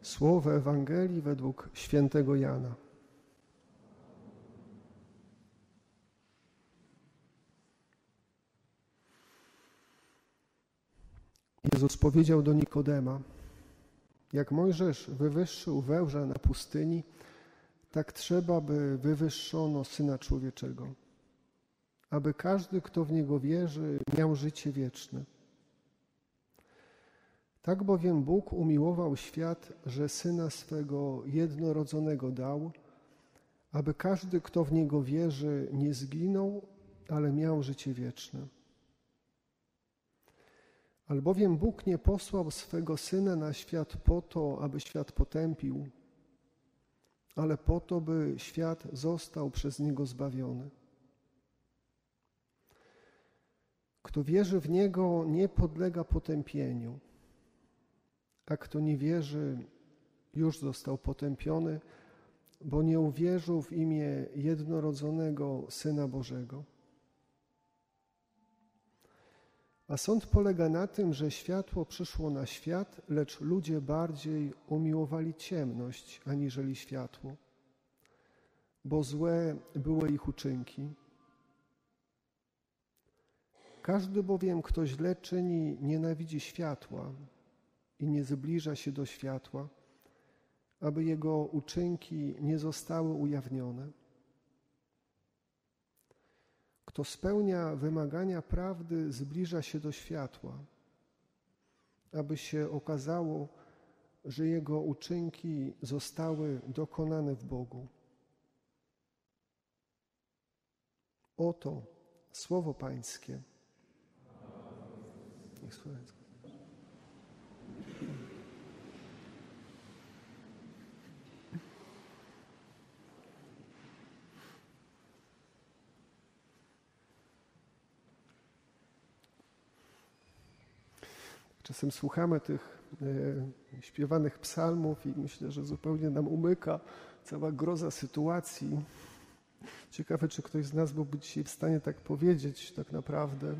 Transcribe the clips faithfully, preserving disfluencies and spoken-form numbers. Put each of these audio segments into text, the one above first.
Słowo Ewangelii według świętego Jana. Jezus powiedział do Nikodema: jak Mojżesz wywyższył węża na pustyni, tak trzeba, by wywyższono Syna Człowieczego, aby każdy, kto w Niego wierzy, miał życie wieczne. Tak bowiem Bóg umiłował świat, że Syna swego jednorodzonego dał, aby każdy, kto w Niego wierzy, nie zginął, ale miał życie wieczne. Albowiem Bóg nie posłał swego Syna na świat po to, aby świat potępił, ale po to, by świat został przez Niego zbawiony. Kto wierzy w Niego, nie podlega potępieniu, a kto nie wierzy, już został potępiony, bo nie uwierzył w imię jednorodzonego Syna Bożego. A sąd polega na tym, że światło przyszło na świat, lecz ludzie bardziej umiłowali ciemność aniżeli światło, bo złe były ich uczynki. Każdy bowiem, kto źle czyni, nienawidzi światła i nie zbliża się do światła, aby jego uczynki nie zostały ujawnione. Kto spełnia wymagania prawdy, zbliża się do światła, aby się okazało, że jego uczynki zostały dokonane w Bogu. Oto słowo Pańskie. Niech słowo Czasem słuchamy tych e, śpiewanych psalmów i myślę, że zupełnie nam umyka cała groza sytuacji. Ciekawe, czy ktoś z nas byłby dzisiaj w stanie tak powiedzieć tak naprawdę.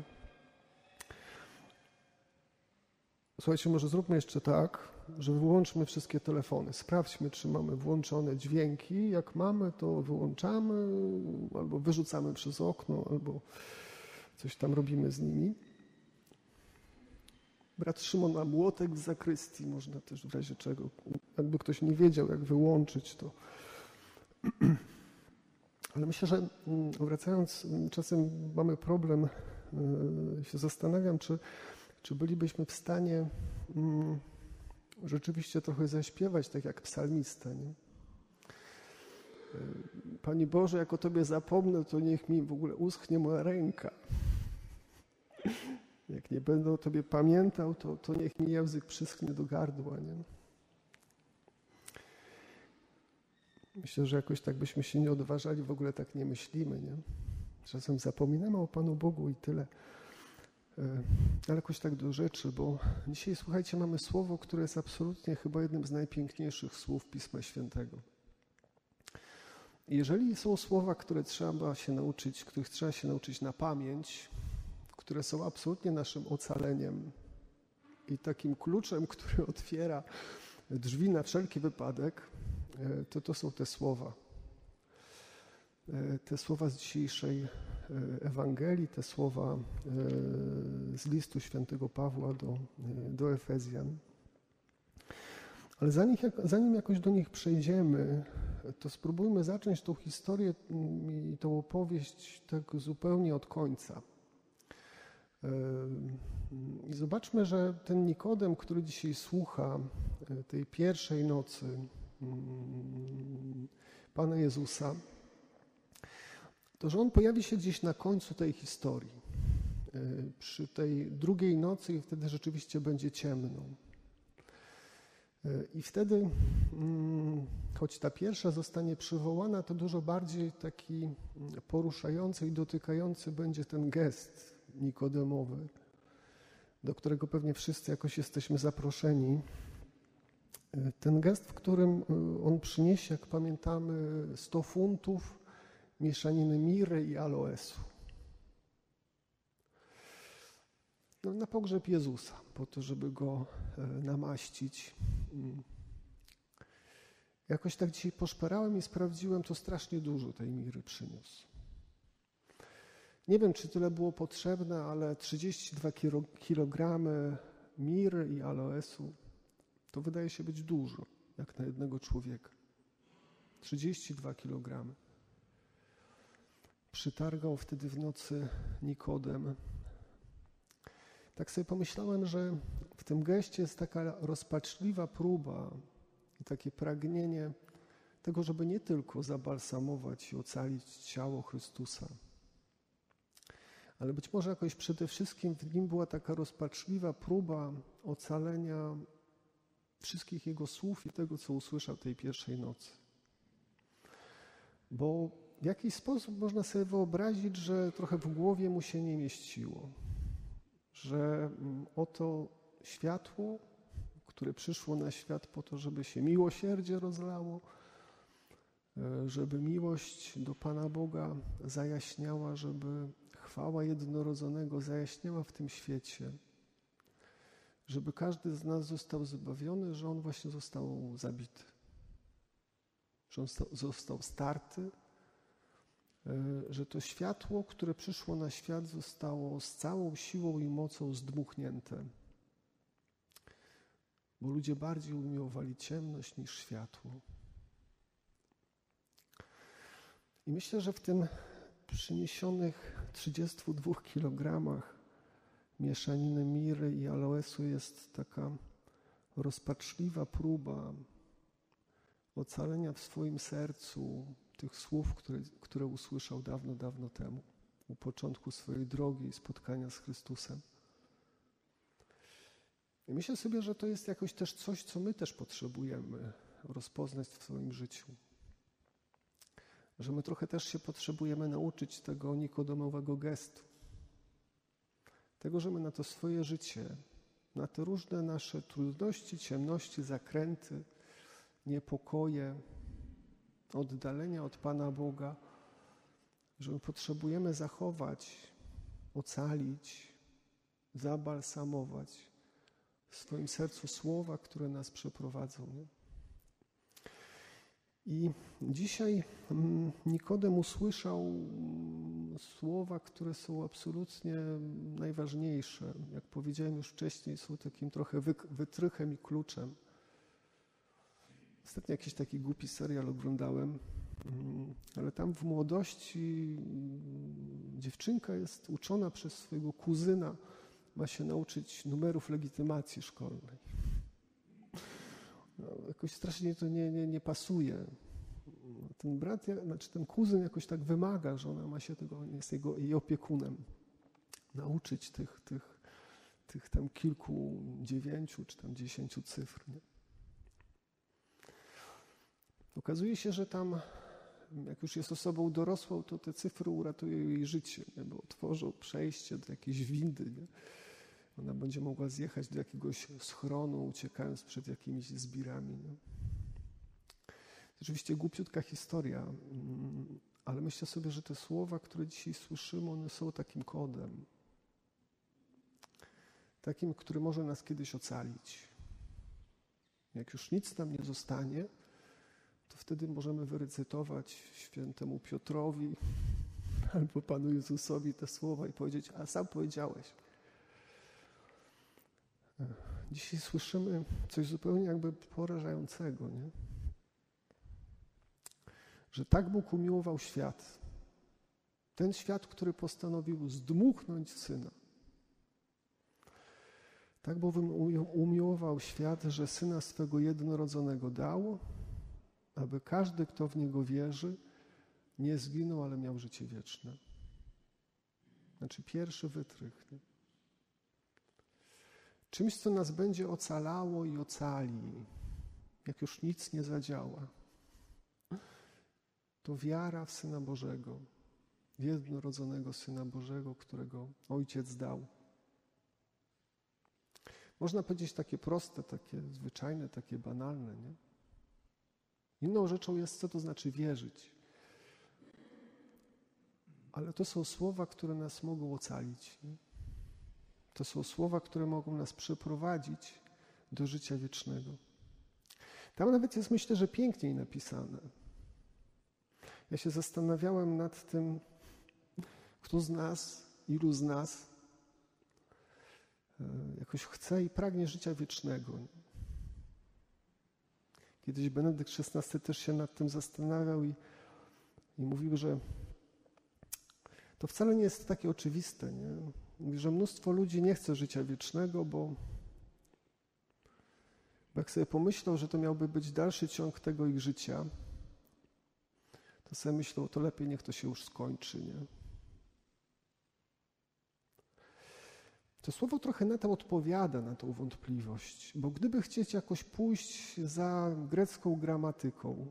Słuchajcie, może zróbmy jeszcze tak, że wyłączmy wszystkie telefony. Sprawdźmy, czy mamy włączone dźwięki. Jak mamy, to wyłączamy albo wyrzucamy przez okno, albo coś tam robimy z nimi. Brat Szymon ma młotek w zakrystii, można też w razie czego. Jakby ktoś nie wiedział, jak wyłączyć to. Ale myślę, że wracając, czasem mamy problem, się zastanawiam, czy, czy bylibyśmy w stanie um, rzeczywiście trochę zaśpiewać, tak jak psalmista, nie? Panie Boże, jak o Tobie zapomnę, to niech mi w ogóle uschnie moja ręka. Jak nie będę o Tobie pamiętał, to, to niech mi język przyschnie do gardła, nie? Myślę, że jakoś tak byśmy się nie odważali, w ogóle tak nie myślimy, nie? Czasem zapominamy o Panu Bogu i tyle. Ale jakoś tak do rzeczy, bo dzisiaj, słuchajcie, mamy słowo, które jest absolutnie chyba jednym z najpiękniejszych słów Pisma Świętego. Jeżeli są słowa, które trzeba się nauczyć, których trzeba się nauczyć na pamięć, które są absolutnie naszym ocaleniem i takim kluczem, który otwiera drzwi na wszelki wypadek, to to są te słowa. Te słowa z dzisiejszej Ewangelii, te słowa z listu świętego Pawła do, do Efezjan. Ale zanim, zanim jakoś do nich przejdziemy, to spróbujmy zacząć tą historię i tą opowieść tak zupełnie od końca. I zobaczmy, że ten Nikodem, który dzisiaj słucha tej pierwszej nocy Pana Jezusa, to że on pojawi się gdzieś na końcu tej historii, przy tej drugiej nocy i wtedy rzeczywiście będzie ciemno. I wtedy, choć ta pierwsza zostanie przywołana, to dużo bardziej taki poruszający i dotykający będzie ten gest Nikodemowy, do którego pewnie wszyscy jakoś jesteśmy zaproszeni. Ten gest, w którym on przyniesie, jak pamiętamy, sto funtów mieszaniny miry i aloesu. No, na pogrzeb Jezusa, po to, żeby go namaścić. jakoś tak dzisiaj poszperałem i sprawdziłem, to strasznie dużo tej miry przyniósł. Nie wiem, czy tyle było potrzebne, ale trzydzieści dwa kilogramy miry i aloesu to wydaje się być dużo, jak na jednego człowieka. trzydzieści dwa kilogramy. Przytargał wtedy w nocy Nikodem. Tak sobie pomyślałem, że w tym geście jest taka rozpaczliwa próba i takie pragnienie tego, żeby nie tylko zabalsamować i ocalić ciało Chrystusa, ale być może jakoś przede wszystkim w nim była taka rozpaczliwa próba ocalenia wszystkich jego słów i tego, co usłyszał tej pierwszej nocy. Bo w jakiś sposób można sobie wyobrazić, że trochę w głowie mu się nie mieściło, że oto światło, które przyszło na świat po to, żeby się miłosierdzie rozlało, żeby miłość do Pana Boga zajaśniała, żeby chwała jednorodzonego zajaśniała w tym świecie, żeby każdy z nas został zbawiony, że on właśnie został zabity, że on został starty, że to światło, które przyszło na świat, zostało z całą siłą i mocą zdmuchnięte. Bo ludzie bardziej umiłowali ciemność niż światło. I myślę, że w tym przyniesionych trzydziestu dwóch kilogramach mieszaniny miry i aloesu jest taka rozpaczliwa próba ocalenia w swoim sercu tych słów, które, które usłyszał dawno, dawno temu, u początku swojej drogi i spotkania z Chrystusem. I myślę sobie, że to jest jakoś też coś, co my też potrzebujemy rozpoznać w swoim życiu. Że my trochę też się potrzebujemy nauczyć tego nikodemowego gestu. Tego, że my na to swoje życie, na te różne nasze trudności, ciemności, zakręty, niepokoje, oddalenia od Pana Boga, że my potrzebujemy zachować, ocalić, zabalsamować w swoim sercu słowa, które nas przeprowadzą. Nie? I dzisiaj Nikodem usłyszał słowa, które są absolutnie najważniejsze. Jak powiedziałem już wcześniej, są takim trochę wytrychem i kluczem. Ostatnio jakiś taki głupi serial oglądałem, ale tam w młodości dziewczynka jest uczona przez swojego kuzyna, ma się nauczyć numerów legitymacji szkolnej. No, jakoś strasznie to nie, nie, nie pasuje. Ten brat, znaczy ten kuzyn jakoś tak wymaga, że ona ma się tego, jest jego, jej opiekunem, nauczyć tych, tych, tych tam kilku, dziewięciu czy tam dziesięciu cyfr. Nie? Okazuje się, że tam, jak już jest osobą dorosłą, to te cyfry uratują jej życie, nie? Bo otworzą przejście do jakiejś windy. Nie? Ona będzie mogła zjechać do jakiegoś schronu, uciekając przed jakimiś zbirami. Nie? Oczywiście głupiutka historia, ale myślę sobie, że te słowa, które dzisiaj słyszymy, one są takim kodem. Takim, który może nas kiedyś ocalić. Jak już nic nam nie zostanie, to wtedy możemy wyrecytować świętemu Piotrowi albo Panu Jezusowi te słowa i powiedzieć, a sam powiedziałeś. Dzisiaj słyszymy coś zupełnie jakby porażającego, nie? Że tak Bóg umiłował świat. Ten świat, który postanowił zdmuchnąć Syna. Tak bowiem umiłował świat, że Syna swego jednorodzonego dał, aby każdy, kto w Niego wierzy, nie zginął, ale miał życie wieczne. Znaczy pierwszy wytrych. Nie? Czymś, co nas będzie ocalało i ocali, jak już nic nie zadziała, to wiara w Syna Bożego, w jednorodzonego Syna Bożego, którego Ojciec dał. Można powiedzieć takie proste, takie zwyczajne, takie banalne, nie? Inną rzeczą jest, co to znaczy wierzyć. Ale to są słowa, które nas mogą ocalić. Nie? To są słowa, które mogą nas przeprowadzić do życia wiecznego. Tam nawet jest, myślę, że piękniej napisane. Ja się zastanawiałem nad tym, kto z nas, ilu z nas jakoś chce i pragnie życia wiecznego. Kiedyś Benedykt szesnasty też się nad tym zastanawiał i, i mówił, że to wcale nie jest takie oczywiste. Nie? Mówi, że mnóstwo ludzi nie chce życia wiecznego, bo, bo jak sobie pomyślał, że to miałby być dalszy ciąg tego ich życia, to sobie myślą, to lepiej niech to się już skończy. Nie? To słowo trochę na to odpowiada, na tą wątpliwość, bo gdyby chcieć jakoś pójść za grecką gramatyką,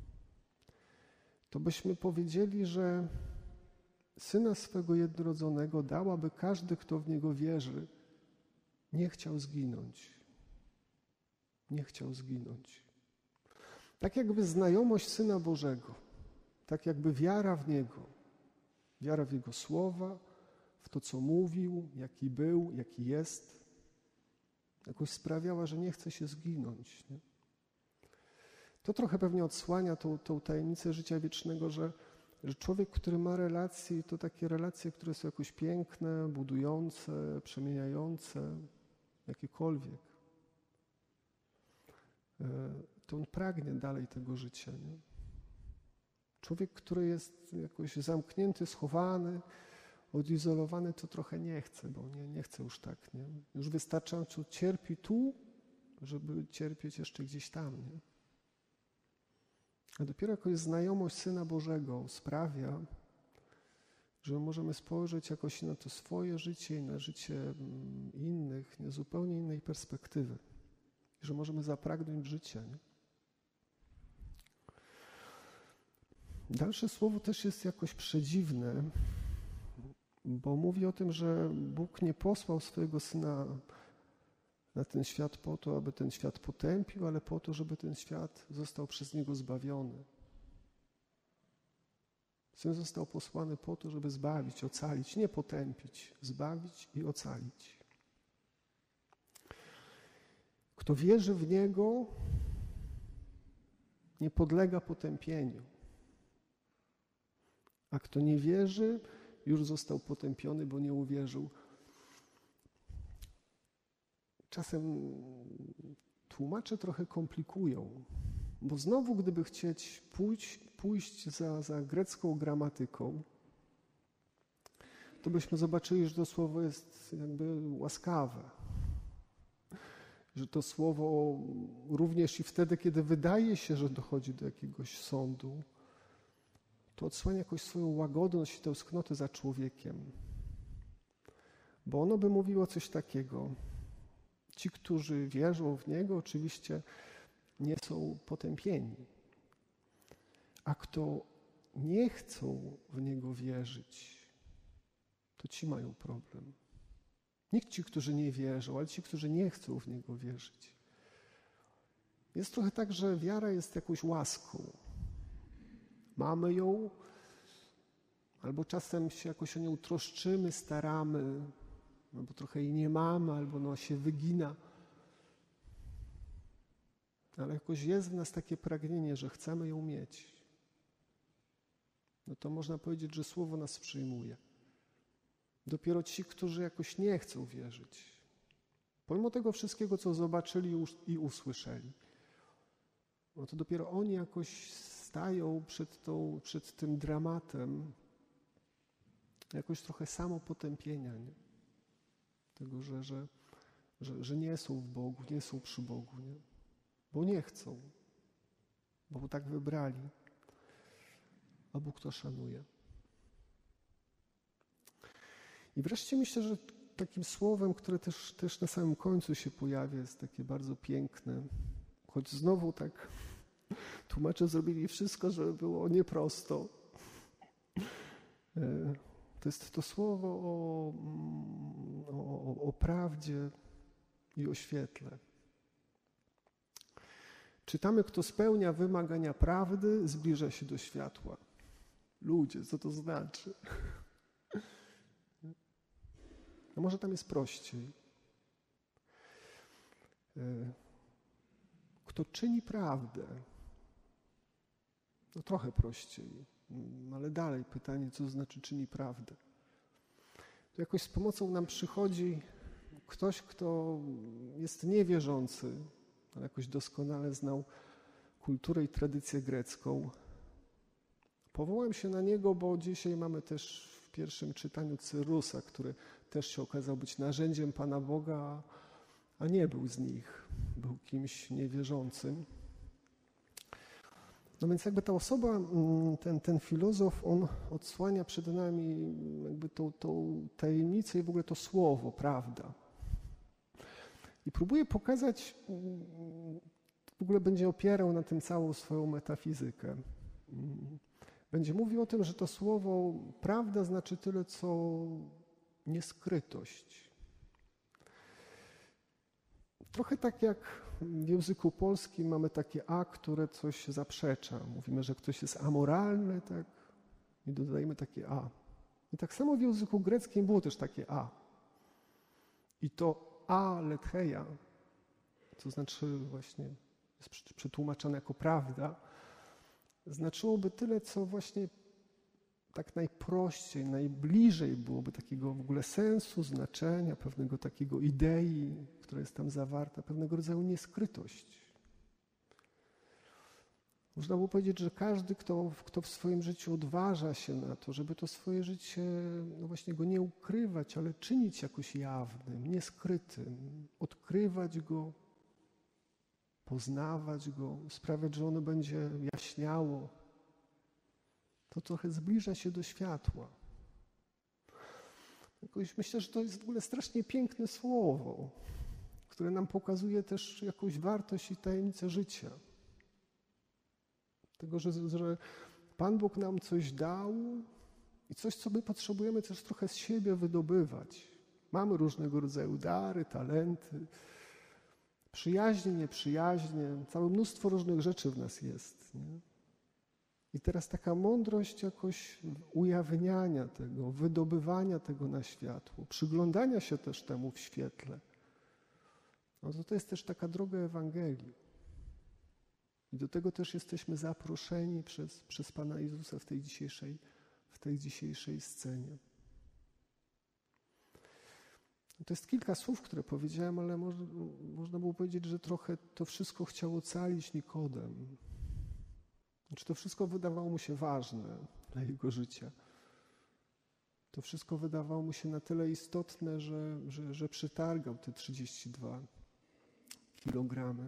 to byśmy powiedzieli, że Syna swego jednorodzonego dał, aby każdy, kto w Niego wierzy, nie chciał zginąć. Nie chciał zginąć. Tak jakby znajomość Syna Bożego, tak jakby wiara w Niego, wiara w Jego słowa, w to, co mówił, jaki był, jaki jest, jakoś sprawiała, że nie chce się zginąć. Nie? To trochę pewnie odsłania tą, tą tajemnicę życia wiecznego, że, że człowiek, który ma relacje, to takie relacje, które są jakoś piękne, budujące, przemieniające, jakiekolwiek, to on pragnie dalej tego życia. Nie? Człowiek, który jest jakoś zamknięty, schowany, odizolowany, to trochę nie chce, bo nie, nie chce już tak. Nie? Już wystarczająco cierpi tu, żeby cierpieć jeszcze gdzieś tam. Nie? A dopiero jakoś znajomość Syna Bożego sprawia, że możemy spojrzeć jakoś na to swoje życie i na życie innych, nie zupełnie innej perspektywy. I że możemy zapragnąć życia. Nie? Dalsze słowo też jest jakoś przedziwne, bo mówi o tym, że Bóg nie posłał swojego Syna na ten świat po to, aby ten świat potępił, ale po to, żeby ten świat został przez Niego zbawiony. Syn został posłany po to, żeby zbawić, ocalić, nie potępić, zbawić i ocalić. Kto wierzy w Niego, nie podlega potępieniu. A kto nie wierzy, już został potępiony, bo nie uwierzył. Czasem tłumacze trochę komplikują, bo znowu, gdyby chcieć pójść, pójść za, za grecką gramatyką, to byśmy zobaczyli, że to słowo jest jakby łaskawe. Że to słowo również i wtedy, kiedy wydaje się, że dochodzi do jakiegoś sądu, to odsłania jakoś swoją łagodność i tęsknotę za człowiekiem. Bo ono by mówiło coś takiego. Ci, którzy wierzą w Niego, oczywiście nie są potępieni. A kto nie chcą w Niego wierzyć, to ci mają problem. Nie ci, którzy nie wierzą, ale ci, którzy nie chcą w Niego wierzyć. Jest trochę tak, że wiara jest jakąś łaską. Mamy ją, albo czasem się jakoś o nią troszczymy, staramy, albo trochę jej nie mamy, albo ona się wygina. Ale jakoś jest w nas takie pragnienie, że chcemy ją mieć. No to można powiedzieć, że Słowo nas przyjmuje. Dopiero ci, którzy jakoś nie chcą wierzyć, pomimo tego wszystkiego, co zobaczyli i usłyszeli, no to dopiero oni jakoś stają przed, tą, przed tym dramatem jakoś trochę samopotępienia, nie? Tego, że, że, że, że nie są w Bogu, nie są przy Bogu, nie? Bo nie chcą, bo tak wybrali, a Bóg to szanuje. I wreszcie myślę, że takim słowem, które też, też na samym końcu się pojawia, jest takie bardzo piękne, choć znowu tak tłumacze zrobili wszystko, żeby było nieprosto. To jest to słowo o, o, o prawdzie i o świetle. Czytamy, kto spełnia wymagania prawdy, zbliża się do światła. Ludzie, co to znaczy? No może tam jest prościej. kto czyni prawdę. No trochę prościej, ale dalej pytanie, co znaczy czyni prawdę. To jakoś z pomocą nam przychodzi ktoś, kto jest niewierzący, ale jakoś doskonale znał kulturę i tradycję grecką. Powołałem się na niego, bo dzisiaj mamy też w pierwszym czytaniu Cyrusa, który też się okazał być narzędziem Pana Boga, a nie był z nich, był kimś niewierzącym. No więc jakby ta osoba, ten, ten filozof, on odsłania przed nami jakby tą, tą tajemnicę i w ogóle to słowo, prawda. I próbuje pokazać, w ogóle będzie opierał na tym całą swoją metafizykę. Będzie mówił o tym, że to słowo prawda znaczy tyle, co nieskrytość. Trochę tak jak w języku polskim mamy takie a, które coś zaprzecza. Mówimy, że ktoś jest amoralny, tak? I dodajemy takie a. I tak samo w języku greckim było też takie a. I to aletheia, to znaczy właśnie jest przetłumaczone jako prawda, znaczyłoby tyle, co właśnie tak najprościej, najbliżej byłoby takiego w ogóle sensu, znaczenia, pewnego takiego idei, która jest tam zawarta, pewnego rodzaju nieskrytość. Można było powiedzieć, że każdy, kto, kto w swoim życiu odważa się na to, żeby to swoje życie, no właśnie go nie ukrywać, ale czynić jakoś jawnym, nieskrytym, odkrywać go, poznawać go, sprawiać, że ono będzie jaśniało, to trochę zbliża się do światła. Jakoś myślę, że to jest w ogóle strasznie piękne słowo, które nam pokazuje też jakąś wartość i tajemnicę życia. Tego, że, że Pan Bóg nam coś dał i coś, co my potrzebujemy też trochę z siebie wydobywać. Mamy różnego rodzaju dary, talenty, przyjaźnie, nieprzyjaźnie, całe mnóstwo różnych rzeczy w nas jest. Nie? I teraz taka mądrość jakoś ujawniania tego, wydobywania tego na światło, przyglądania się też temu w świetle. No to to jest też taka droga Ewangelii. I do tego też jesteśmy zaproszeni przez, przez Pana Jezusa w tej dzisiejszej, w tej dzisiejszej scenie. To jest kilka słów, które powiedziałem, ale może, można było powiedzieć, że trochę to wszystko chciał ocalić Nikodem. Znaczy to wszystko wydawało mu się ważne dla jego życia. To wszystko wydawało mu się na tyle istotne, że, że, że przytargał te trzydzieści dwa kilogramy.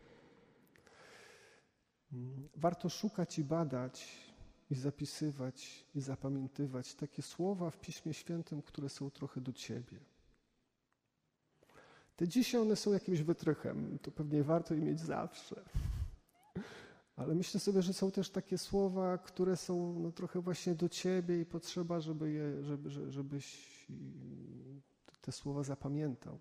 Warto szukać i badać, i zapisywać, i zapamiętywać takie słowa w Piśmie Świętym, które są trochę do ciebie. Te dzisiaj one są jakimś wytrychem, to pewnie warto je mieć zawsze. Ale myślę sobie, że są też takie słowa, które są no, trochę właśnie do ciebie i potrzeba, żeby je, żeby, żebyś te słowa zapamiętał.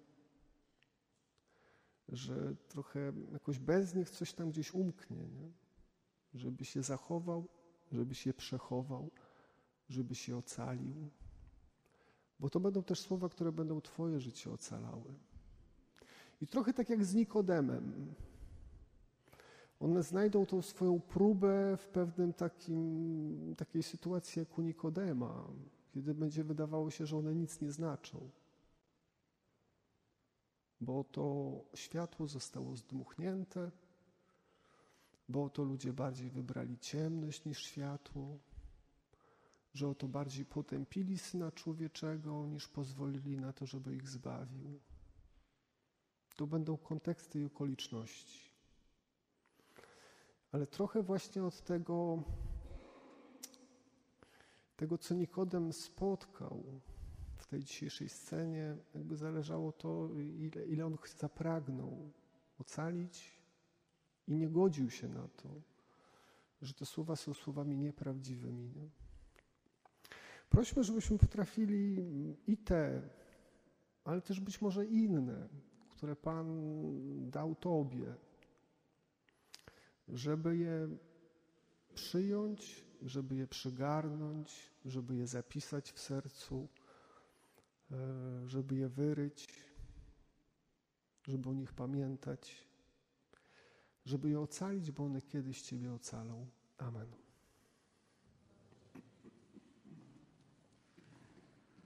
Że trochę jakoś bez nich coś tam gdzieś umknie, nie? Żebyś je zachował, żebyś je przechował, żebyś je ocalił. Bo to będą też słowa, które będą twoje życie ocalały. I trochę tak jak z Nikodemem. One znajdą tą swoją próbę w pewnym takim, takiej sytuacji jak u Nikodema, kiedy będzie wydawało się, że one nic nie znaczą. Bo to światło zostało zdmuchnięte, bo to ludzie bardziej wybrali ciemność niż światło, że oto bardziej potępili Syna Człowieczego, niż pozwolili na to, żeby ich zbawił. To będą konteksty i okoliczności. Ale trochę właśnie od tego, tego, co Nikodem spotkał w tej dzisiejszej scenie, jakby zależało to, ile, ile on zapragnął ocalić i nie godził się na to, że te słowa są słowami nieprawdziwymi. Nie? Prośmy, żebyśmy potrafili i te, ale też być może inne, które Pan dał Tobie, żeby je przyjąć, żeby je przygarnąć, żeby je zapisać w sercu, żeby je wyryć, żeby o nich pamiętać, żeby je ocalić, bo one kiedyś Ciebie ocalą. Amen.